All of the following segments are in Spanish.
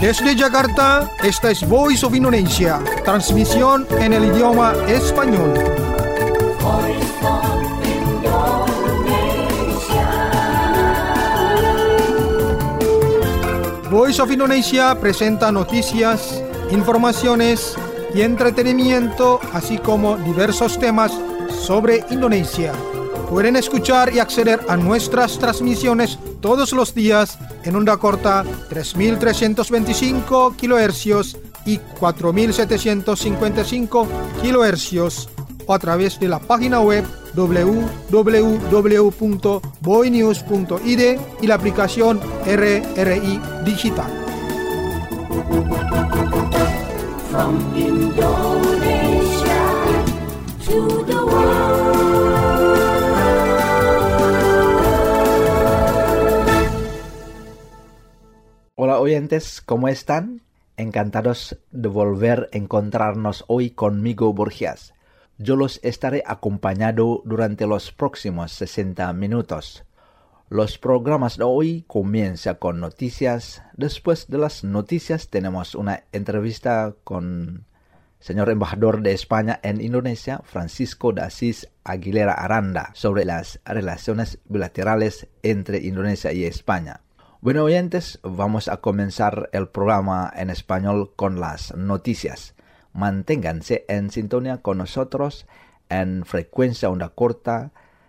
Desde Jakarta, esta es Voice of Indonesia, transmisión en el idioma español. Voice of Indonesia presenta noticias, informaciones y entretenimiento, así como diversos temas sobre Indonesia. Pueden escuchar y acceder a nuestras transmisiones todos los días en onda corta 3.325 kHz y 4.755 kHz o a través de la página web www.boinews.id y la aplicación RRI Digital. From Indonesia to the world. Hola oyentes, ¿cómo están? Encantados de volver a encontrarnos hoy conmigo, Borgias. Yo los estaré acompañando durante los próximos 60 minutos. Los programas de hoy comienzan con noticias. Después de las noticias tenemos una entrevista con el señor embajador de España en Indonesia, Francisco de Asís Aguilera Aranda, sobre las relaciones bilaterales entre Indonesia y España. Bueno, oyentes, vamos a comenzar el programa en español con las noticias. Manténganse en sintonía con nosotros en frecuencia onda corta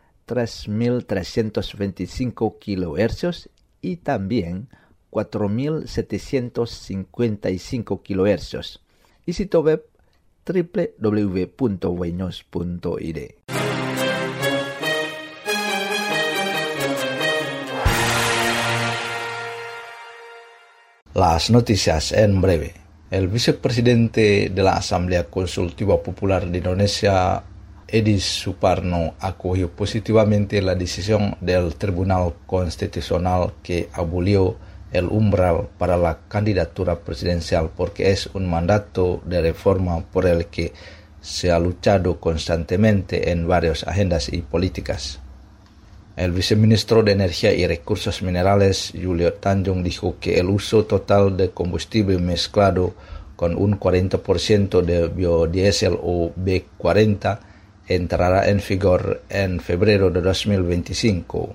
3.325 kHz y también 4.755 kHz. Y sitio web www.boinews.id. Las noticias en breve. El vicepresidente de la Asamblea Consultiva Popular de Indonesia, Edi Suparno, acogió positivamente la decisión del Tribunal Constitucional que abolió el umbral para la candidatura presidencial porque es un mandato de reforma por el que se ha luchado constantemente en varias agendas y políticas. El viceministro de Energía y Recursos Minerales, Julio Tanjung, dijo que el uso total de combustible mezclado con un 40% de biodiesel o B40 entrará en vigor en febrero de 2025.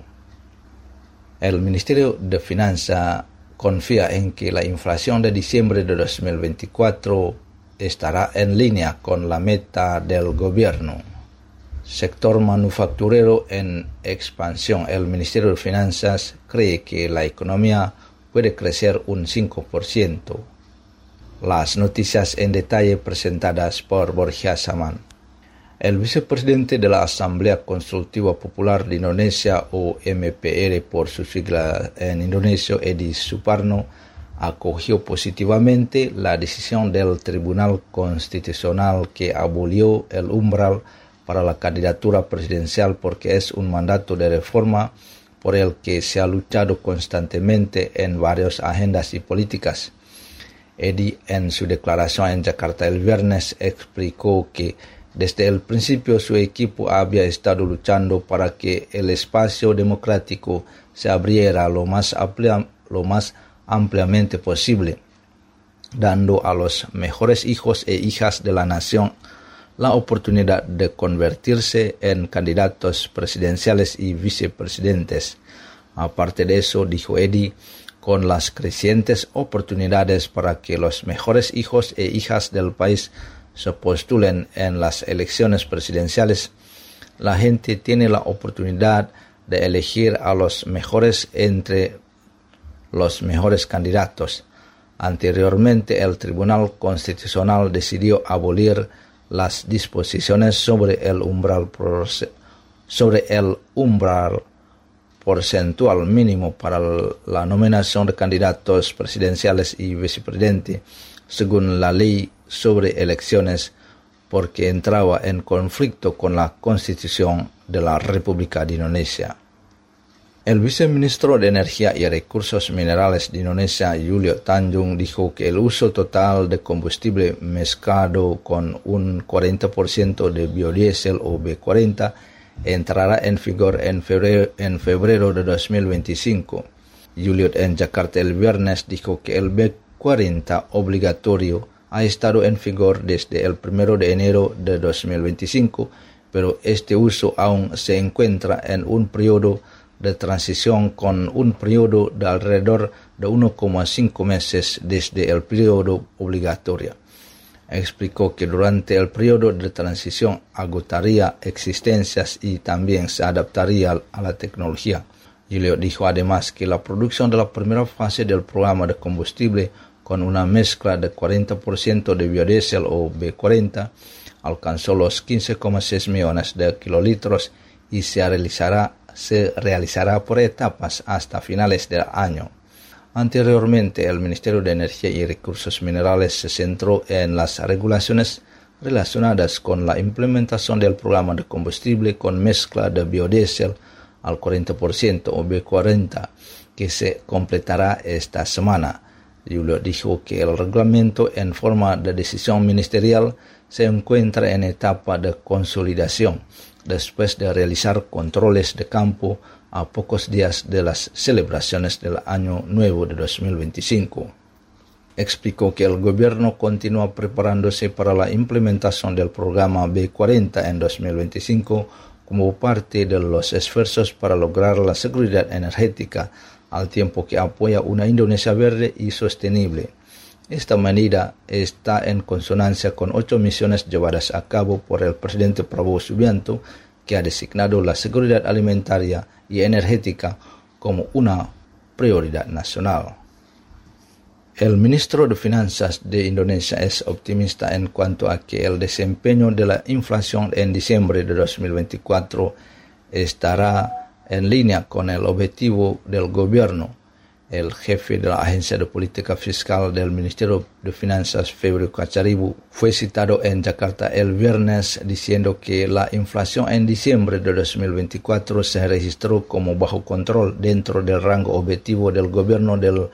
El Ministerio de Finanzas confía en que la inflación de diciembre de 2024 estará en línea con la meta del gobierno. Sector manufacturero en expansión. El Ministerio de Finanzas cree que la economía puede crecer un 5%. Las noticias en detalle presentadas por Borja Saman. El vicepresidente de la Asamblea Consultiva Popular de Indonesia, o MPR por su sigla en indonesio, Edi Suparno, acogió positivamente la decisión del Tribunal Constitucional que abolió el umbral para la candidatura presidencial porque es un mandato de reforma por el que se ha luchado constantemente en varias agendas y políticas. Edi, en su declaración en Jakarta el viernes, explicó que desde el principio su equipo había estado luchando para que el espacio democrático se abriera lo más ampliamente posible, dando a los mejores hijos e hijas de la nación la oportunidad de convertirse en candidatos presidenciales y vicepresidentes. Aparte de eso, dijo Edi, con las crecientes oportunidades para que los mejores hijos e hijas del país se postulen en las elecciones presidenciales, la gente tiene la oportunidad de elegir a los mejores entre los mejores candidatos. Anteriormente, el Tribunal Constitucional decidió abolir las disposiciones sobre el umbral porcentual mínimo para la nominación de candidatos presidenciales y vicepresidente, según la ley sobre elecciones, porque entraba en conflicto con la Constitución de la República de Indonesia. El viceministro de Energía y Recursos Minerales de Indonesia, Julio Tanjung, dijo que el uso total de combustible mezclado con un 40% de biodiesel o B40 entrará en vigor en febrero de 2025. Juliet en Jakarta el viernes dijo que el B40 B40 obligatorio ha estado en vigor desde el 1 de enero de 2025, pero este uso aún se encuentra en un periodo de transición con un periodo de alrededor de 1,5 meses desde el periodo obligatorio. Explicó que durante el periodo de transición agotaría existencias y también se adaptaría a la tecnología. Julio dijo además que la producción de la primera fase del programa de combustible con una mezcla de 40% de biodiesel o B40 alcanzó los 15,6 millones de kilolitros y se realizará por etapas hasta finales del año. Anteriormente, el Ministerio de Energía y Recursos Minerales se centró en las regulaciones relacionadas con la implementación del programa de combustible con mezcla de biodiesel al 40% o B40, que se completará esta semana. Julio dijo que el reglamento en forma de decisión ministerial se encuentra en etapa de consolidación, después de realizar controles de campo a pocos días de las celebraciones del Año Nuevo de 2025. Explicó que el gobierno continúa preparándose para la implementación del programa B40 en 2025 como parte de los esfuerzos para lograr la seguridad energética, al tiempo que apoya una Indonesia verde y sostenible. Esta medida está en consonancia con 8 misiones llevadas a cabo por el presidente Prabowo Subianto, que ha designado la seguridad alimentaria y energética como una prioridad nacional. El ministro de Finanzas de Indonesia es optimista en cuanto a que el desempeño de la inflación en diciembre de 2024 estará en línea con el objetivo del gobierno. El jefe de la Agencia de Política Fiscal del Ministerio de Finanzas, Febrio Kacaribu, fue citado en Jakarta el viernes diciendo que la inflación en diciembre de 2024 se registró como bajo control dentro del rango objetivo del gobierno del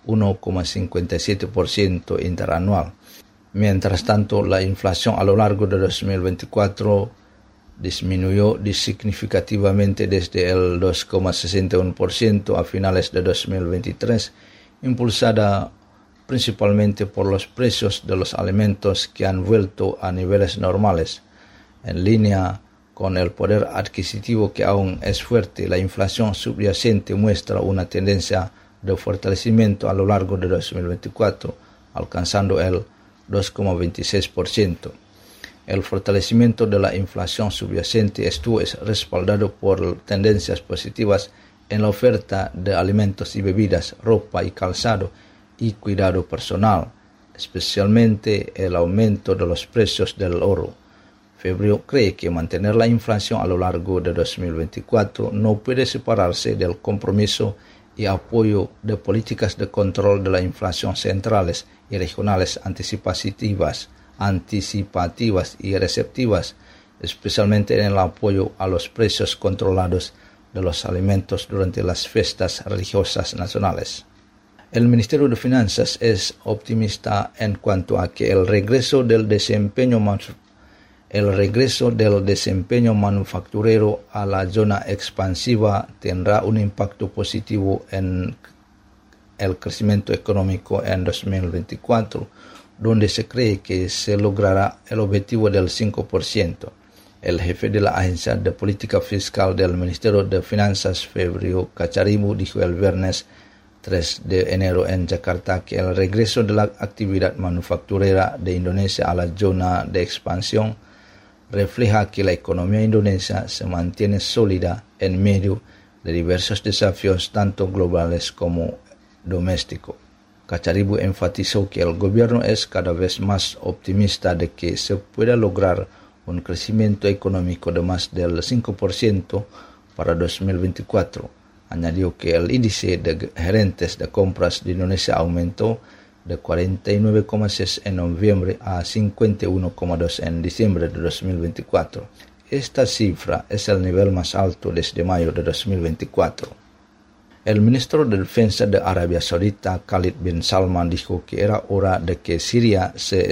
1,57% interanual. Mientras tanto, la inflación a lo largo de 2024 disminuyó significativamente desde el 2,61% a finales de 2023, impulsada principalmente por los precios de los alimentos que han vuelto a niveles normales. En línea con el poder adquisitivo que aún es fuerte, la inflación subyacente muestra una tendencia de fortalecimiento a lo largo de 2024, alcanzando el 2,26%. El fortalecimiento de la inflación subyacente estuvo respaldado por tendencias positivas en la oferta de alimentos y bebidas, ropa y calzado y cuidado personal, especialmente el aumento de los precios del oro. Febrio cree que mantener la inflación a lo largo de 2024 no puede separarse del compromiso y apoyo de políticas de control de la inflación centrales y regionales anticipativas y receptivas, especialmente en el apoyo a los precios controlados de los alimentos durante las fiestas religiosas nacionales. El Ministerio de Finanzas es optimista en cuanto a que el regreso del desempeño manufacturero a la zona expansiva tendrá un impacto positivo en el crecimiento económico en 2024, donde se cree que se logrará el objetivo del 5%. El jefe de la Agencia de Política Fiscal del Ministerio de Finanzas, Febrio Kacaribu, dijo el viernes 3 de enero en Jakarta que el regreso de la actividad manufacturera de Indonesia a la zona de expansión refleja que la economía indonesia se mantiene sólida en medio de diversos desafíos tanto globales como domésticos. Kacaribu enfatizó que el gobierno es cada vez más optimista de que se pueda lograr un crecimiento económico de más del 5% para 2024. Añadió que el índice de gerentes de compras de Indonesia aumentó de 49,6 en noviembre a 51,2 en diciembre de 2024. Esta cifra es el nivel más alto desde mayo de 2024. El ministro de Defensa de Arabia Saudita, Khalid bin Salman, dijo que era hora de que Siria se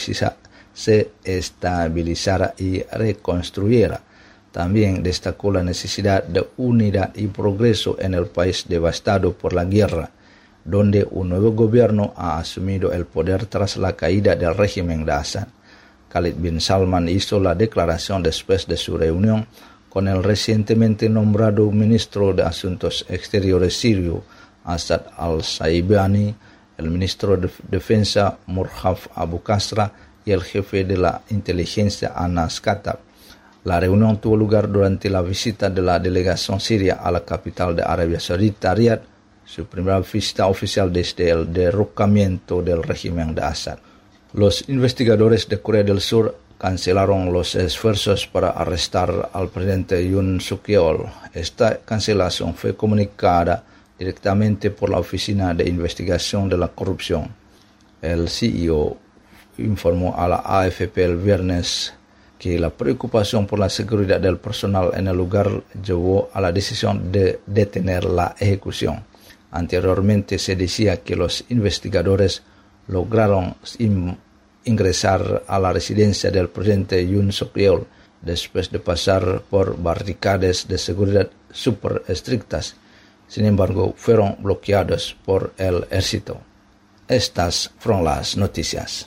estabilizara y reconstruyera. También destacó la necesidad de unidad y progreso en el país devastado por la guerra. donde un nuevo gobierno ha asumido el poder tras la caída del régimen de Assad. Khalid bin Salman hizo la declaración después de su reunión con el recientemente nombrado ministro de Asuntos Exteriores sirio, Asad al-Shaibani, el ministro de Defensa Murhaf Abu Kasra y el jefe de la inteligencia Anas Katab. La reunión tuvo lugar durante la visita de la delegación siria a la capital de Arabia Saudita, Riad, su primera visita oficial desde el derrocamiento del régimen de Assad. Los investigadores de Corea del Sur cancelaron los esfuerzos para arrestar al presidente Yoon Suk-yeol. Esta cancelación fue comunicada directamente por la Oficina de Investigación de la Corrupción. El CEO informó a la AFP el viernes que la preocupación por la seguridad del personal en el lugar llevó a la decisión de detener la ejecución. Anteriormente se decía que los investigadores lograron ingresar a la residencia del presidente Yoon Suk-yeol después de pasar por barricadas de seguridad súper estrictas. Sin embargo, fueron bloqueados por el ejército. Estas fueron las noticias.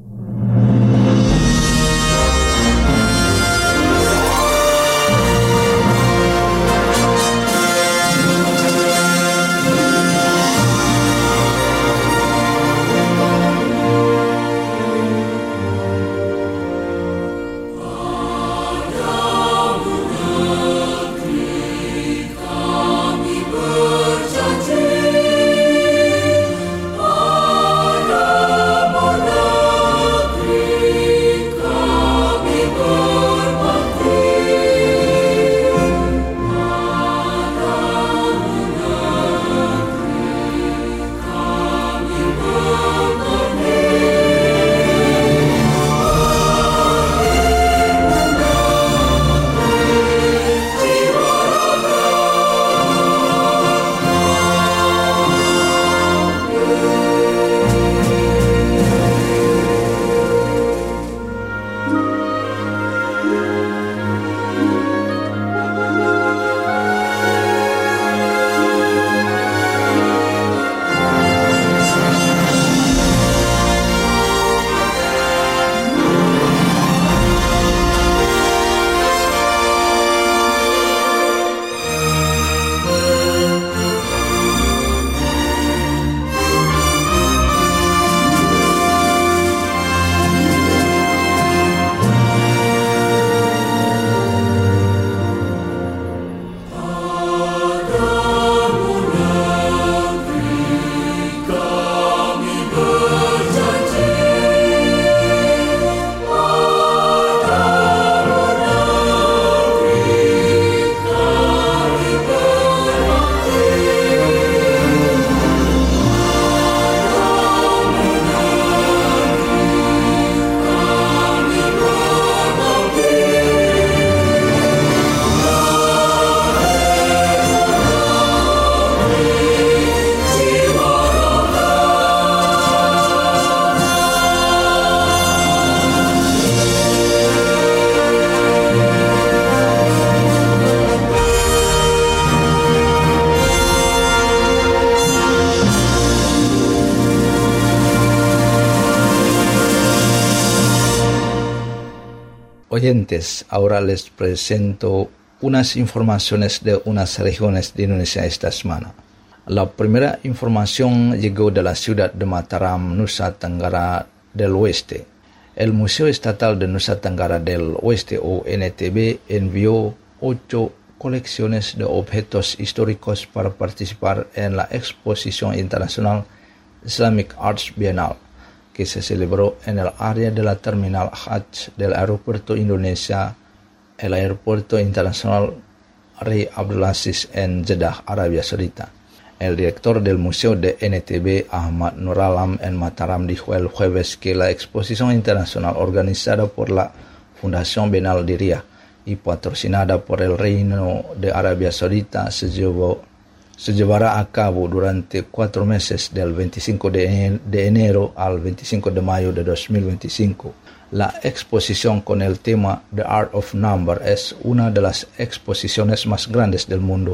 Oyentes, ahora les presento unas informaciones de unas regiones de Indonesia esta semana. La primera información llegó de la ciudad de Mataram, Nusa Tenggara del Oeste. El Museo Estatal de Nusa Tenggara del Oeste, o NTB, envió 8 colecciones de objetos históricos para participar en la exposición internacional Islamic Arts Bienal, que se celebró en el área de la terminal Hajj del aeropuerto Indonesia, el aeropuerto internacional Rey Abdulaziz en Jeddah, Arabia Saudita. El director del museo de NTB, Ahmad Nuralam, en Mataram, dijo el jueves que la exposición internacional organizada por la Fundación Bienal de Riyadh y patrocinada por el Reino de Arabia Saudita se llevará a cabo durante 4 meses, del 25 de enero al 25 de mayo de 2025. La exposición con el tema The Art of Number es una de las exposiciones más grandes del mundo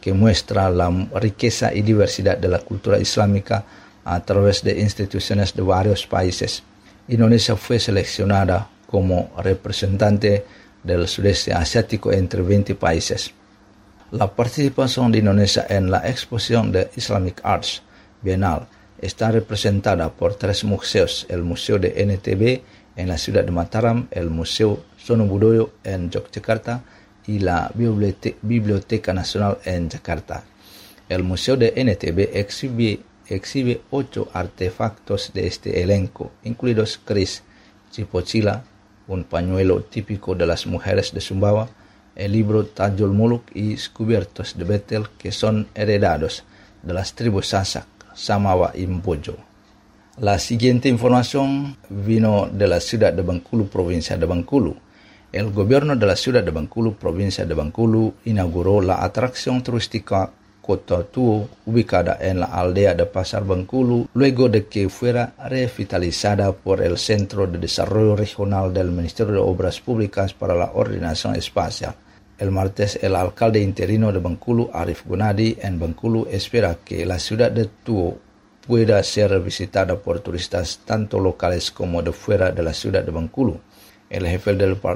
que muestra la riqueza y diversidad de la cultura islámica a través de instituciones de varios países. Indonesia fue seleccionada como representante del sudeste asiático entre 20 países. La participación de Indonesia en la exposición de Islamic Arts Bienal está representada por 3 museos: el Museo de NTB en la ciudad de Mataram, el Museo Sono Budoyo en Yogyakarta y la Biblioteca Nacional en Jakarta. El Museo de NTB exhibe 8 artefactos de este elenco, incluidos kris, cipochila, un pañuelo típico de las mujeres de Sumbawa, el libro Tajul Muluk y cubiertos de betel que son heredados de las tribus Sasak, Samawa y Mbojo. La siguiente información vino de la ciudad de Bengkulu, provincia de Bengkulu. El gobierno de la ciudad de Bengkulu, provincia de Bengkulu, inauguró la atracción turística Kota Tuo, ubicada en la aldea de Pasar Bengkulu, luego de que fuera revitalizada por el Centro de Desarrollo Regional del Ministerio de Obras Públicas para la Ordenación Espacial. El martes, el alcalde interino de Bengkulu, Arif Gunadi, en Bengkulu, espera que la ciudad de Tuo pueda ser visitada por turistas tanto locales como de fuera de la ciudad de Bengkulu. El jefe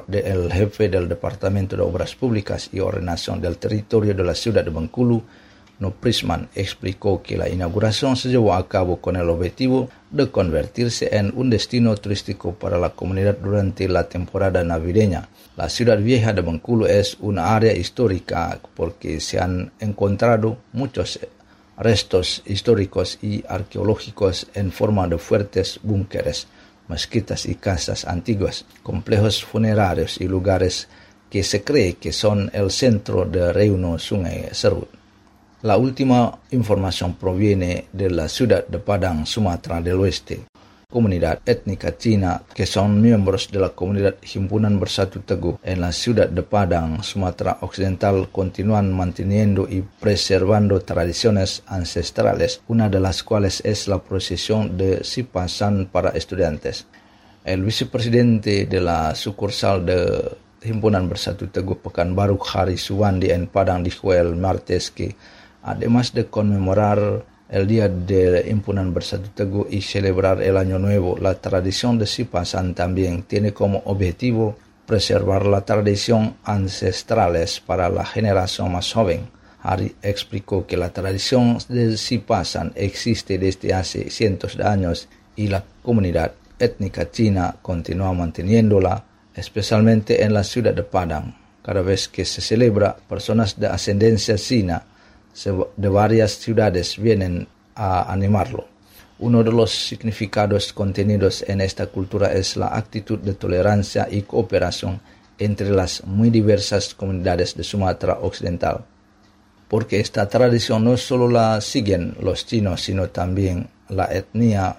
del Departamento de Obras Públicas y Ordenación del Territorio de la ciudad de Bengkulu, No Prisman, explicó que la inauguración se llevó a cabo con el objetivo de convertirse en un destino turístico para la comunidad durante la temporada navideña. La ciudad vieja de Bengkulu es una área histórica porque se han encontrado muchos restos históricos y arqueológicos en forma de fuertes búnkeres, mezquitas y casas antiguas, complejos funerarios y lugares que se cree que son el centro de Reuno Sungai Serut. La última información proviene de la ciudad de Padang, Sumatra del Oeste. Comunidad étnica china que son miembros de la comunidad Himpunan Bersatu Teguh en la ciudad de Padang, Sumatra Occidental, continúan manteniendo y preservando tradiciones ancestrales, una de las cuales es la procesión de Sipasan para estudiantes. El vicepresidente de la sucursal de Himpunan Bersatu Teguh Pekanbaru, Hari Suwandi, en Padang, dijo el martes que además de conmemorar el Día de Himpunan Bersatu Teguh y celebrar el Año Nuevo, la tradición de Sipasan también tiene como objetivo preservar la tradición ancestrales para la generación más joven. Hari explicó que la tradición de Sipasan existe desde hace cientos de años y la comunidad étnica china continúa manteniéndola, especialmente en la ciudad de Padang. Cada vez que se celebra, personas de ascendencia china de varias ciudades vienen a animarlo. Uno de los significados contenidos en esta cultura es la actitud de tolerancia y cooperación entre las muy diversas comunidades de Sumatra Occidental, porque esta tradición no solo la siguen los chinos, sino también la etnia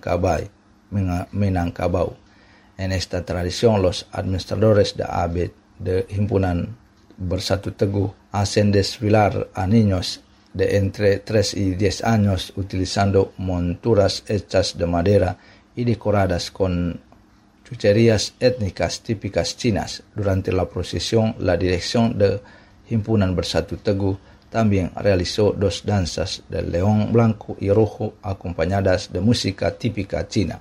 Minangkabau. En esta tradición, los administradores de ABED de Himpunan Bersatu Teguh hacen desfilar a niños de entre 3 y 10 años utilizando monturas hechas de madera y decoradas con chucherías étnicas típicas chinas. Durante la procesión, la dirección de Himpunan Bersatu Teguh también realizó 2 danzas del león blanco y rojo acompañadas de música típica china.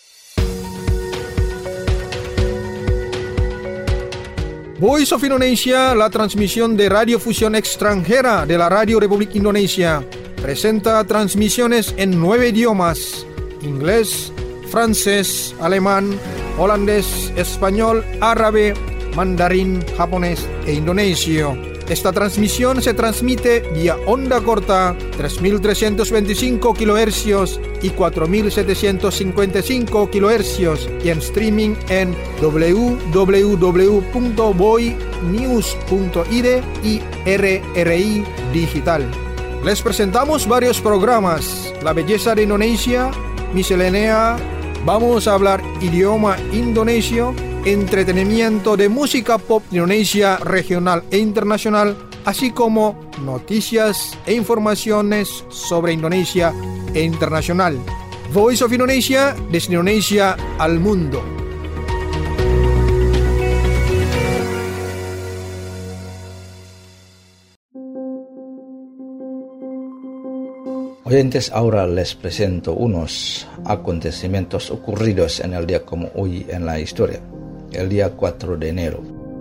Voice of Indonesia, la transmisión de radiofusión extranjera de la Radio Republik Indonesia, presenta transmisiones en 9 idiomas: inglés, francés, alemán, holandés, español, árabe, mandarín, japonés e indonesio. Esta transmisión se transmite vía onda corta 3.325 kHz y 4.755 kHz y en streaming en www.boynews.id y RRI Digital. Les presentamos varios programas: La Belleza de Indonesia, Miscelánea, Vamos a hablar idioma indonesio, entretenimiento de música pop de Indonesia regional e internacional, así como noticias e informaciones sobre Indonesia e internacional. Voice of Indonesia, desde Indonesia al mundo. Oyentes, ahora les presento unos acontecimientos ocurridos en el día como hoy en la historia, el día 4 de enero.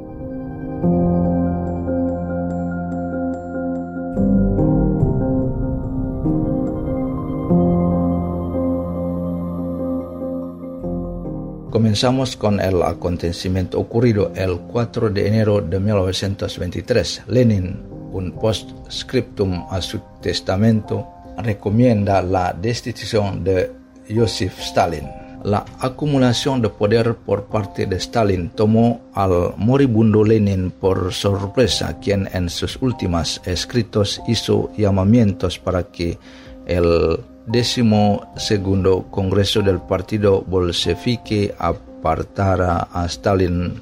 Comenzamos con el acontecimiento ocurrido el 4 de enero de 1923. Lenin, un postscriptum a su testamento, recomienda la destitución de Joseph Stalin. La acumulación de poder por parte de Stalin tomó al moribundo Lenin por sorpresa, quien en sus últimos escritos hizo llamamientos para que el 12º Congreso del Partido Bolchevique apartara a Stalin.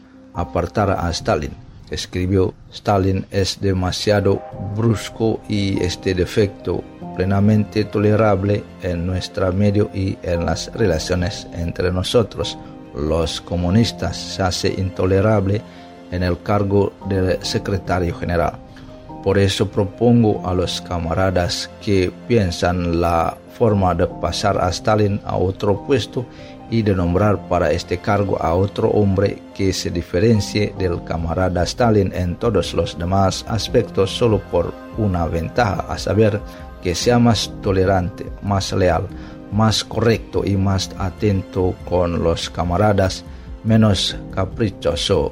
Escribió: Stalin es demasiado brusco y este defecto plenamente tolerable en nuestro medio y en las relaciones entre nosotros. Los comunistas se hace intolerable en el cargo de secretario general. Por eso propongo a los camaradas que piensan la forma de pasar a Stalin a otro puesto y de nombrar para este cargo a otro hombre que se diferencie del camarada Stalin en todos los demás aspectos solo por una ventaja, a saber, que sea más tolerante, más leal, más correcto y más atento con los camaradas, menos caprichoso,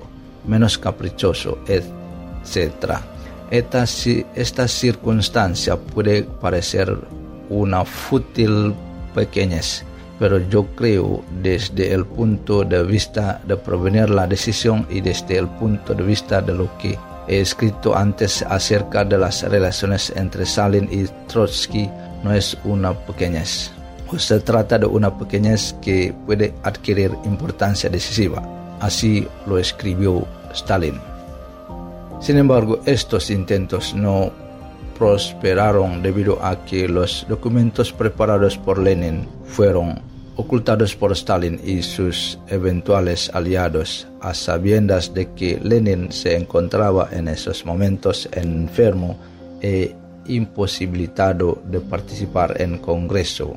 etc. Esta circunstancia puede parecer una fútil pequeñez, pero yo creo desde el punto de vista de prevenir la decisión y desde el punto de vista de lo que he escrito antes acerca de las relaciones entre Stalin y Trotsky, no es una pequeñez. Se trata de una pequeñez que puede adquirir importancia decisiva. Así lo escribió Stalin. Sin embargo, estos intentos no prosperaron debido a que los documentos preparados por Lenin fueron ocultados por Stalin y sus eventuales aliados, a sabiendas de que Lenin se encontraba en esos momentos enfermo e imposibilitado de participar en Congreso.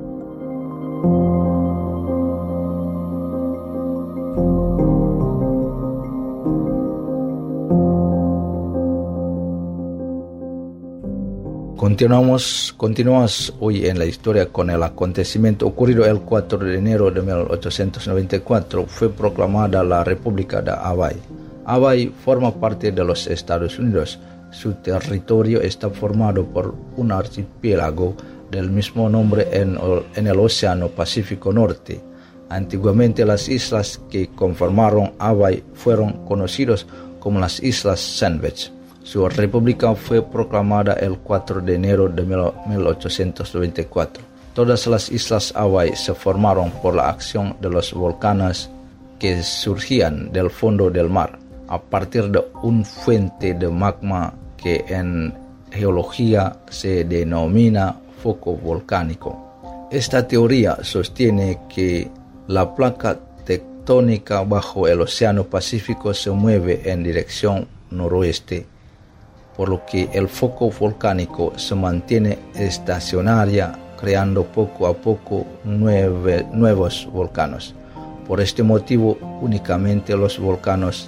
Continuamos hoy en la historia con el acontecimiento ocurrido el 4 de enero de 1894. Fue proclamada la República de Hawái. Hawái forma parte de los Estados Unidos. Su territorio está formado por un archipiélago del mismo nombre en el Océano Pacífico Norte. Antiguamente las islas que conformaron Hawái fueron conocidas como las Islas Sandwich. Su república fue proclamada el 4 de enero de 1894. Todas las islas Hawái se formaron por la acción de los volcanes que surgían del fondo del mar, a partir de una fuente de magma que en geología se denomina foco volcánico. Esta teoría sostiene que la placa tectónica bajo el Océano Pacífico se mueve en dirección noroeste, por lo que el foco volcánico se mantiene estacionaria, creando poco a poco nuevos volcanes. Por este motivo, únicamente los volcanes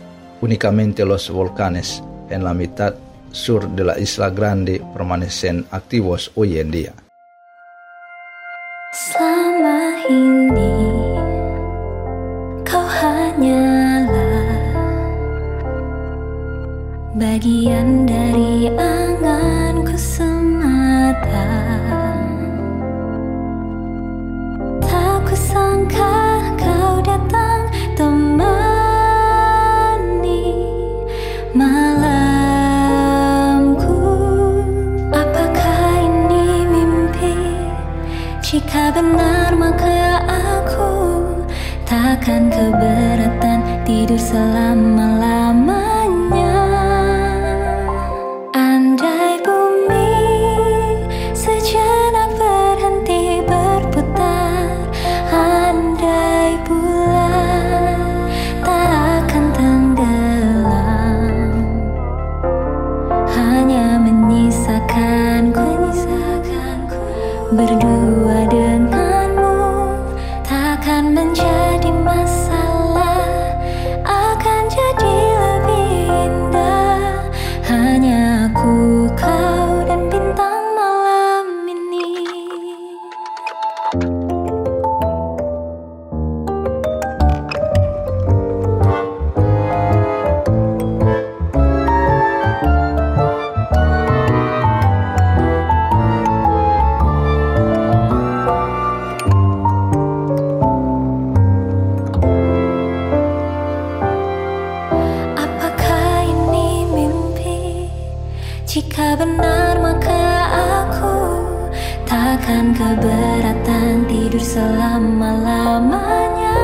en la mitad sur de la Isla Grande permanecen activos hoy en día. Selama ini kau hanyalah bagian dari anganku semata. Tak kusangka kau datang temani malamku. Apakah ini mimpi? Jika benar maka aku takkan keberatan tidur selama-lamanya. Andai bumi sejenak berhenti berputar, andai bulan tak akan tenggelam, hanya menyisakanku Jika benar maka aku takkan keberatan tidur selama-lamanya.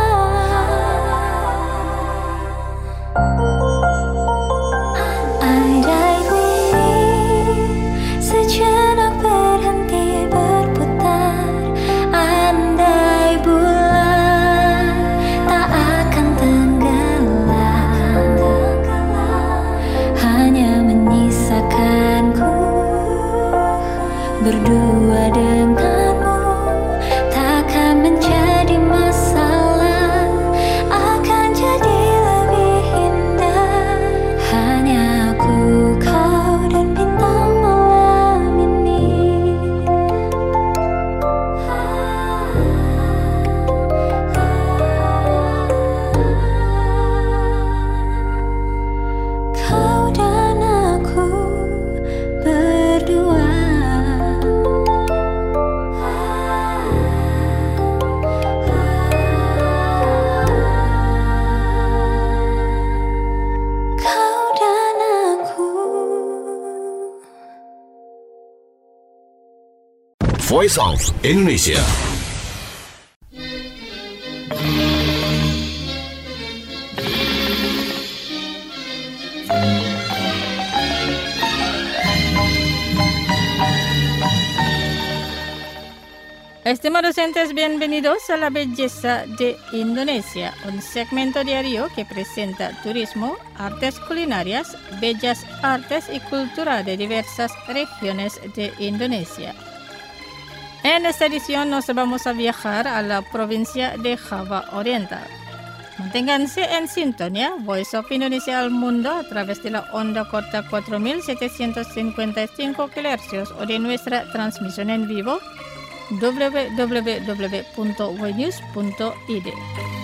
Andai bumi sejenak berhenti berputar, andai bulan tak akan tenggelam, hanya menyisakanku berdua denganmu, takkan menjadi masalah, akan jadi lebih indah. Hanya aku, kau dan bintang malam ini. Kau dan aku berdua. Kau dan aku. Voice of Indonesia. Estimados oyentes, bienvenidos a La Belleza de Indonesia, un segmento diario que presenta turismo, artes culinarias, bellas artes y cultura de diversas regiones de Indonesia. En esta edición nos vamos a viajar a la provincia de Java Oriental. Manténganse en sintonía, Voice of Indonesia al mundo a través de la onda corta 4755 kHz o de nuestra transmisión en vivo www.voinews.id.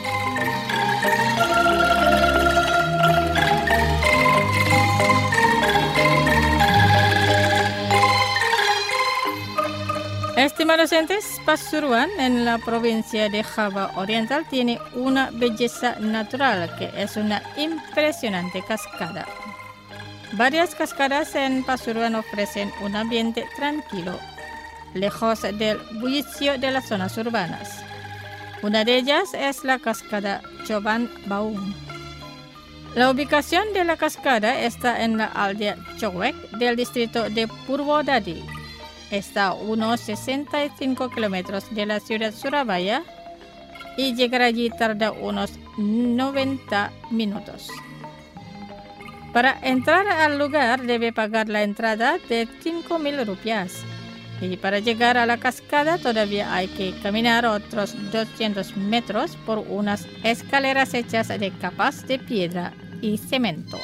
Estimados oyentes, Pasuruan en la provincia de Java Oriental tiene una belleza natural que es una impresionante cascada. Varias cascadas en Pasuruan ofrecen un ambiente tranquilo, lejos del bullicio de las zonas urbanas. Una de ellas es la cascada Choban Baung. La ubicación de la cascada está en la aldea Chowek del distrito de Purwodadi. Está a unos 65 kilómetros de la ciudad Surabaya y llegar allí tarda unos 90 minutos. Para entrar al lugar debe pagar la entrada de 5.000 rupias. Y para llegar a la cascada todavía hay que caminar otros 200 metros por unas escaleras hechas de capas de piedra y cemento.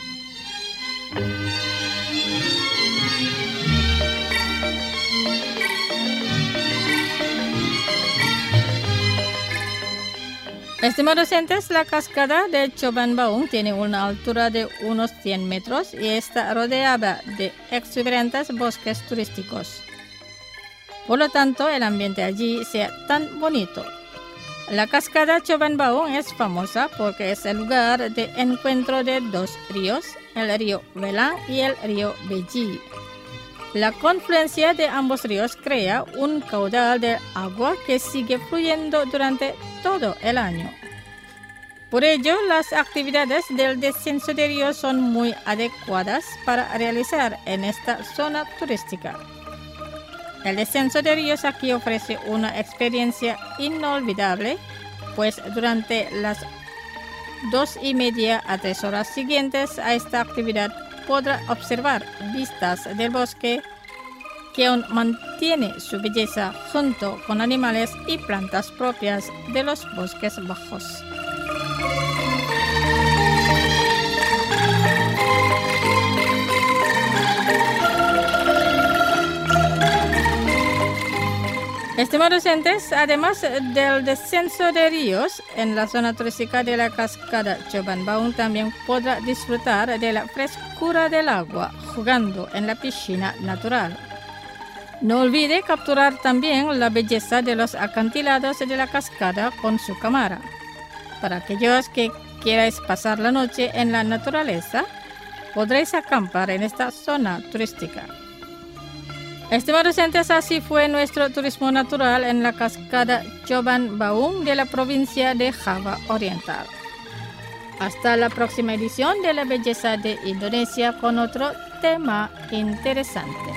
Estimados oyentes, la cascada de Choban Baung tiene una altura de unos 100 metros y está rodeada de exuberantes bosques turísticos. Por lo tanto, el ambiente allí sea tan bonito. La cascada Choban Baung es famosa porque es el lugar de encuentro de dos ríos, el río Welang y el río Beji. La confluencia de ambos ríos crea un caudal de agua que sigue fluyendo durante todo el año. Por ello, las actividades del descenso de río son muy adecuadas para realizar en esta zona turística. El descenso de ríos aquí ofrece una experiencia inolvidable, pues durante las 2:30 a 3 horas siguientes a esta actividad podrá observar vistas del bosque que aún mantiene su belleza junto con animales y plantas propias de los bosques bajos. Estimados oyentes, además del descenso de ríos, en la zona turística de la cascada Choban Baung también podrá disfrutar de la frescura del agua jugando en la piscina natural. No olvide capturar también la belleza de los acantilados de la cascada con su cámara. Para aquellos que quieran pasar la noche en la naturaleza, podréis acampar en esta zona turística. Estimados oyentes, así fue nuestro turismo natural en la cascada Coban Baung de la provincia de Java Oriental. Hasta la próxima edición de La Belleza de Indonesia con otro tema interesante.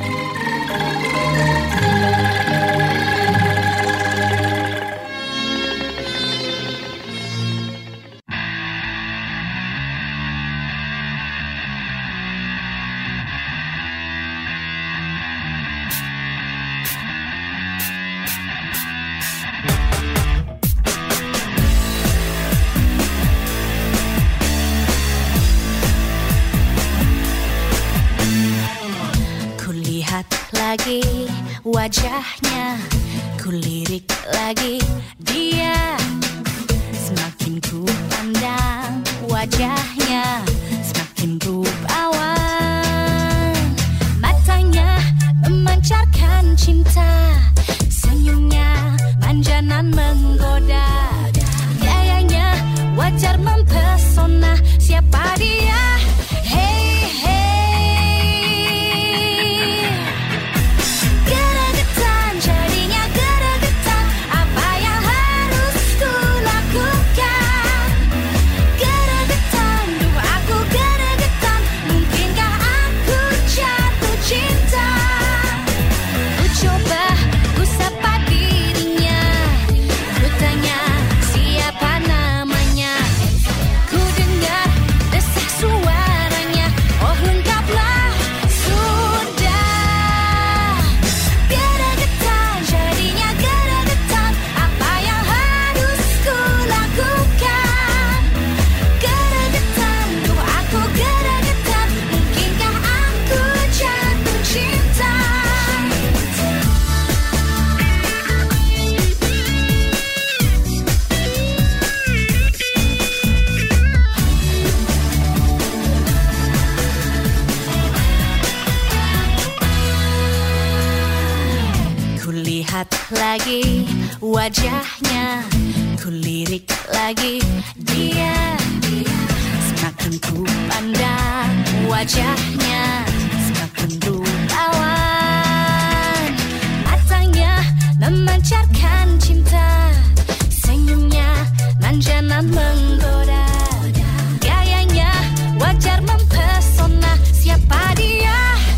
Lagi wajahnya, kulirik lagi dia. Semakin ku pandang wajahnya, semakin ku bawa. Matanya memancarkan cinta, senyumnya manja nan menggoda. Gayanya wajar mempesona, siapa dia? Lagi wajahnya, kulirik lagi dia. Semakin ku pandang wajahnya, semakin ku lawan. Matanya memancarkan cinta, senyumnya manja nan menggoda. Gayanya wajar mempesona, siapa dia?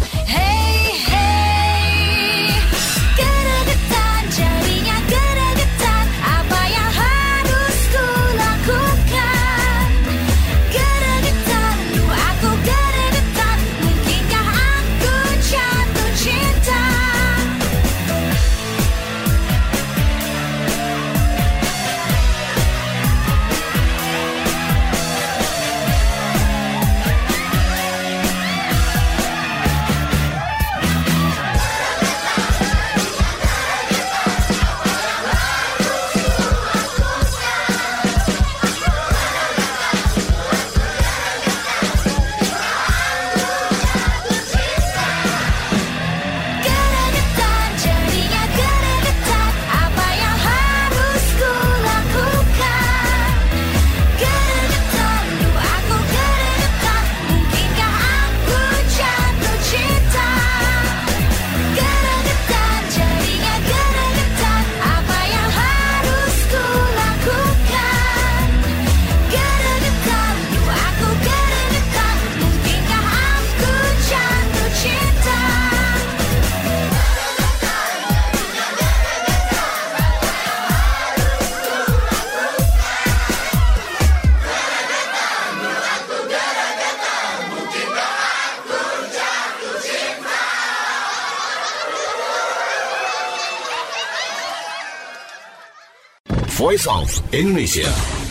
Voice of Indonesia.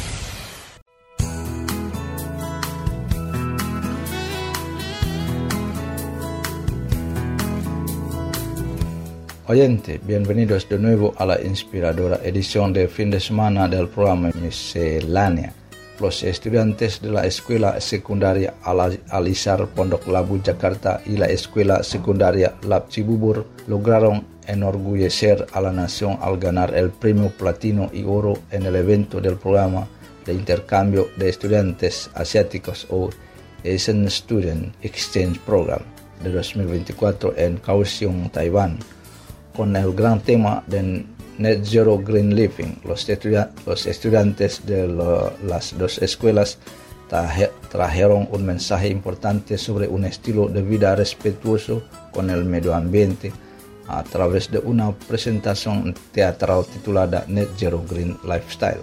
Oyente, bienvenidos de nuevo a la inspiradora edición de fin de semana del programa Miscelánea. Los estudiantes de la Escuela Secundaria Al-Azhar Pondok Labu Jakarta y la Escuela Secundaria Lab Cibubur lograron enorgullecer a la nación al ganar el premio platino y oro en el evento del programa de intercambio de estudiantes asiáticos o Asian Student Exchange Program de 2024 en Kaohsiung, Taiwán, con el gran tema de Net Zero Green Living. Los estudiantes de las dos escuelas trajeron un mensaje importante sobre un estilo de vida respetuoso con el medio ambiente a través de una presentación teatral titulada Net Zero Green Lifestyle.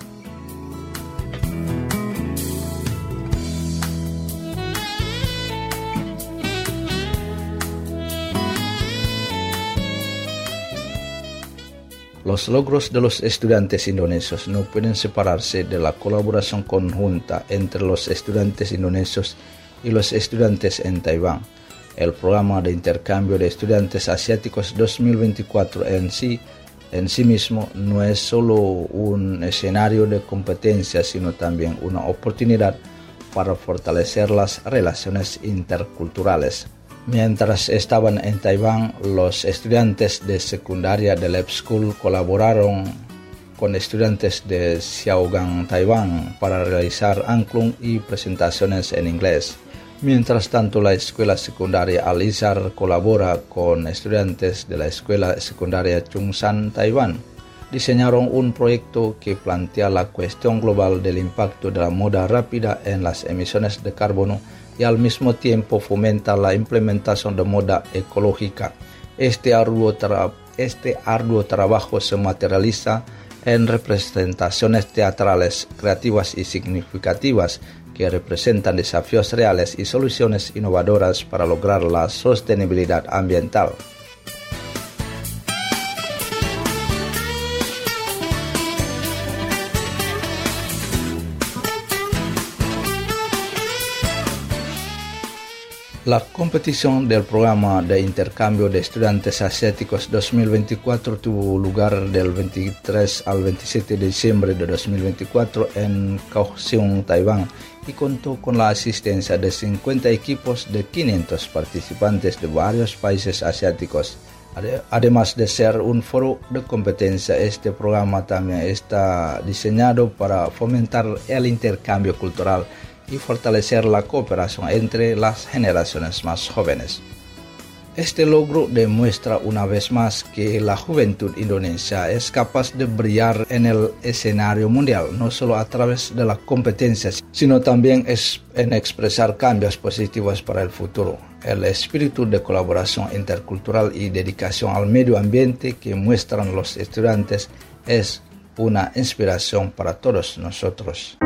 Los logros de los estudiantes indonesios no pueden separarse de la colaboración conjunta entre los estudiantes indonesios y los estudiantes en Taiwán. El programa de intercambio de estudiantes asiáticos 2024 en sí mismo no es solo un escenario de competencia, sino también una oportunidad para fortalecer las relaciones interculturales. Mientras estaban en Taiwán, los estudiantes de secundaria de Lab School colaboraron con estudiantes de Xiaogang, Taiwán, para realizar Angklung y presentaciones en inglés. Mientras tanto, la escuela secundaria Al-Izhar colabora con estudiantes de la escuela secundaria Chungsan, Taiwán. Diseñaron un proyecto que plantea la cuestión global del impacto de la moda rápida en las emisiones de carbono y al mismo tiempo fomenta la implementación de moda ecológica. Este arduo trabajo se materializa en representaciones teatrales creativas y significativas que representan desafíos reales y soluciones innovadoras para lograr la sostenibilidad ambiental. La competición del programa de intercambio de estudiantes asiáticos 2024 tuvo lugar del 23 al 27 de diciembre de 2024 en Kaohsiung, Taiwán, y contó con la asistencia de 50 equipos de 500 participantes de varios países asiáticos. Además de ser un foro de competencia, este programa también está diseñado para fomentar el intercambio cultural y fortalecer la cooperación entre las generaciones más jóvenes. Este logro demuestra una vez más que la juventud indonesia es capaz de brillar en el escenario mundial, no solo a través de la competencia, sino también en expresar cambios positivos para el futuro. El espíritu de colaboración intercultural y dedicación al medio ambiente que muestran los estudiantes es una inspiración para todos nosotros.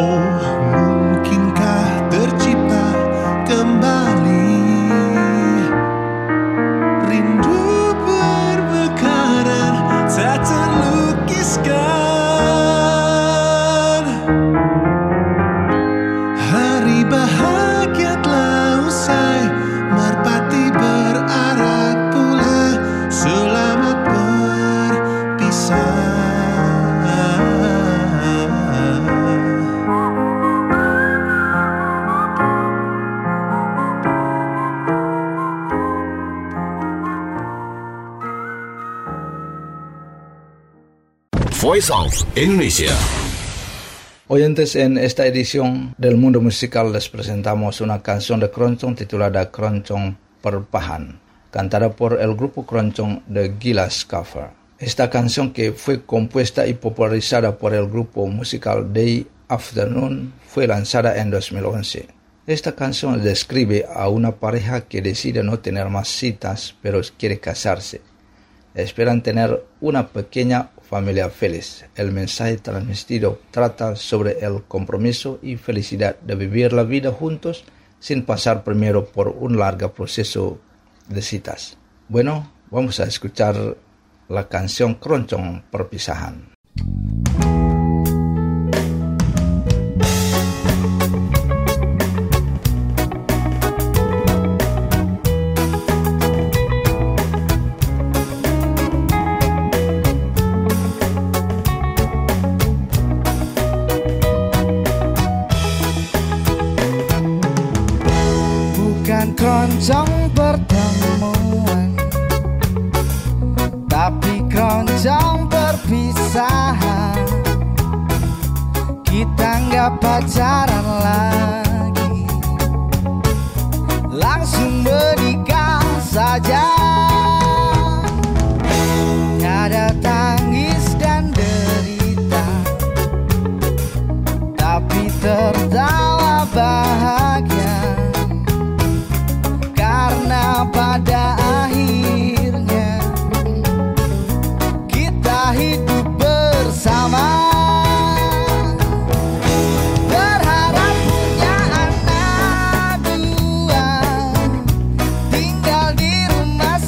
mungkinkah tercipta kembali rindu berbekaran tak terlukiskan. Hari bahagia telah usai, merpati berarak pula, selamat berpisah. Voice of Indonesia. Oyentes, en esta edición del Mundo Musical les presentamos una canción de Keroncong titulada Keroncong Perpahan, cantada por el grupo Keroncong de Gilas Cover. Esta canción, que fue compuesta y popularizada por el grupo musical Day Afternoon, fue lanzada en 2011. Esta canción describe a una pareja que decide no tener más citas, pero quiere casarse. Esperan tener una pequeña familia feliz. El mensaje transmitido trata sobre el compromiso y felicidad de vivir la vida juntos sin pasar primero por un largo proceso de citas. Bueno, vamos a escuchar la canción Keroncong Perpisahan. Keroncong pertemuan, tapi keroncong perpisahan. Kita nggak pacaran lagi, langsung menikah saja. Ada tangis dan derita, tapi tertawa bahagia. Karena pada akhirnya kita hidup bersama. Berharap punya anak dua, tinggal di rumah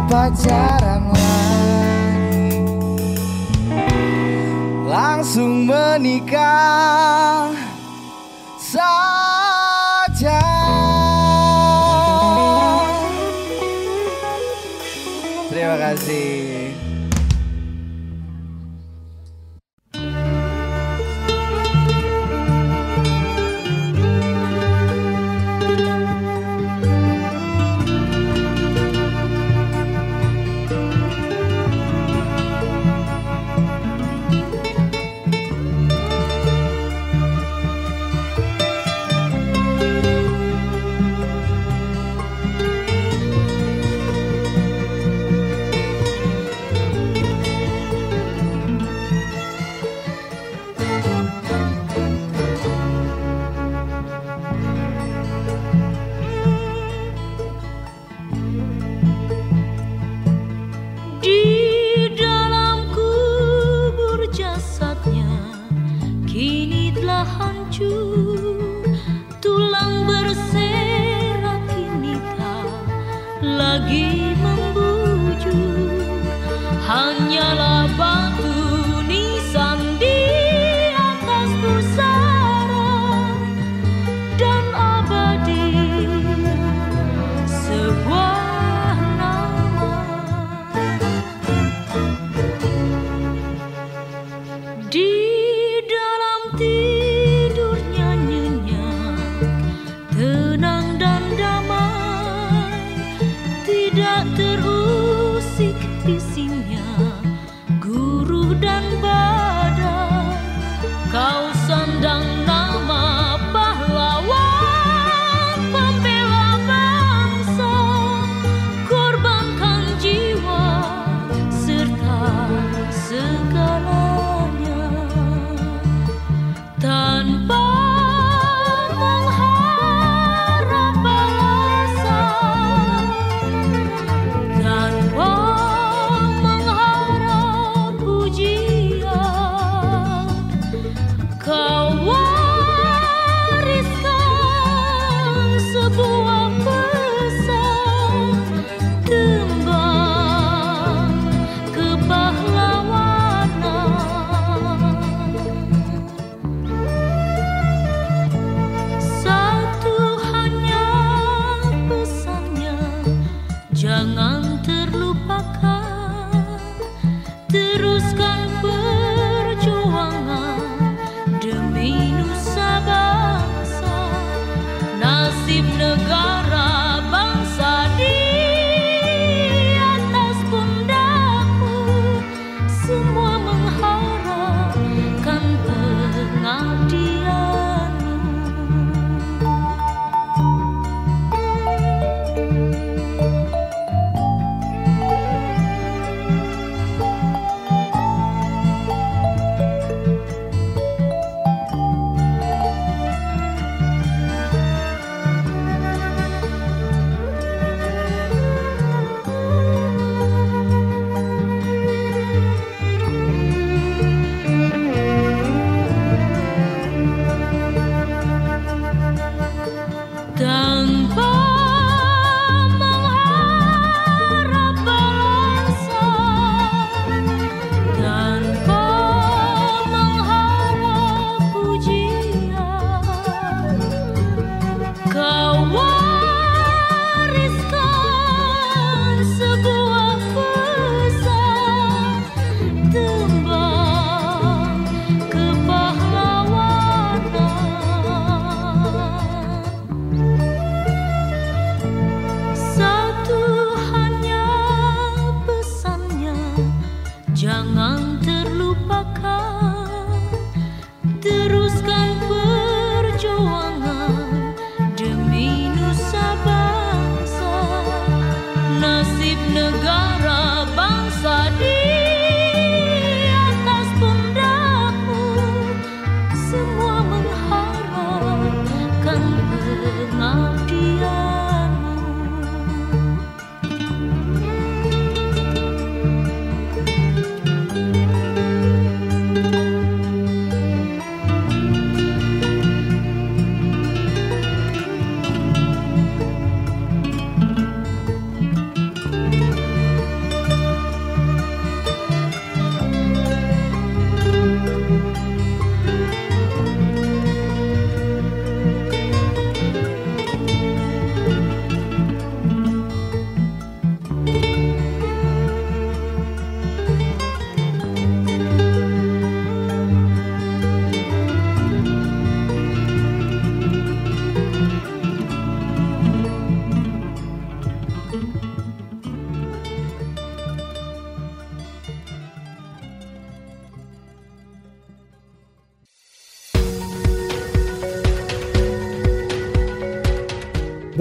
pacaran lagi, langsung menikah saja. Terima kasih.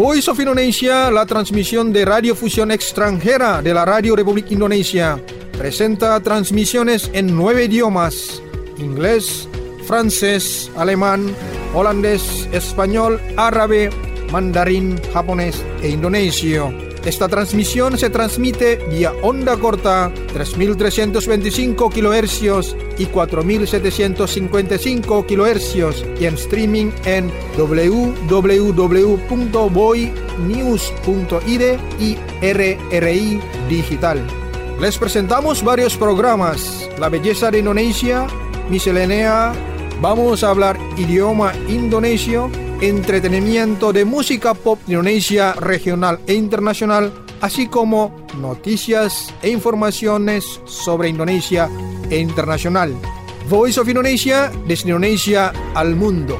Voice of Indonesia, la transmisión de radiofusión extranjera de la Radio Republic Indonesia, presenta transmisiones en 9 idiomas: inglés, francés, alemán, holandés, español, árabe, mandarín, japonés e indonesio. Esta transmisión se transmite vía onda corta 3.325 kHz y 4.755 kHz y en streaming en www.voinews.id y RRI Digital. Les presentamos varios programas: La belleza de Indonesia, Miscelánea, vamos a hablar idioma indonesio, entretenimiento de música pop Indonesia regional e internacional, así como noticias e informaciones sobre Indonesia e internacional. Voice of Indonesia, desde Indonesia al mundo.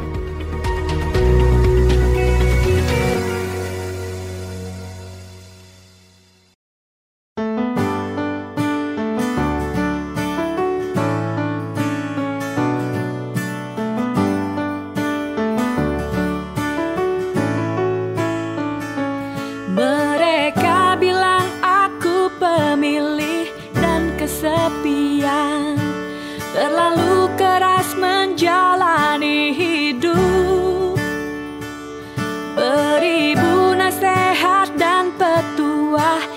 Terlalu keras menjalani hidup. Beribu nasihat dan petuah